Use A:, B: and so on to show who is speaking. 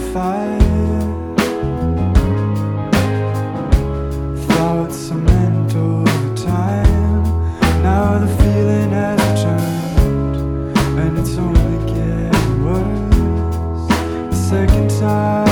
A: fire. Thoughts are meant over time. Now the feeling has returned, and it's only getting worse. The second time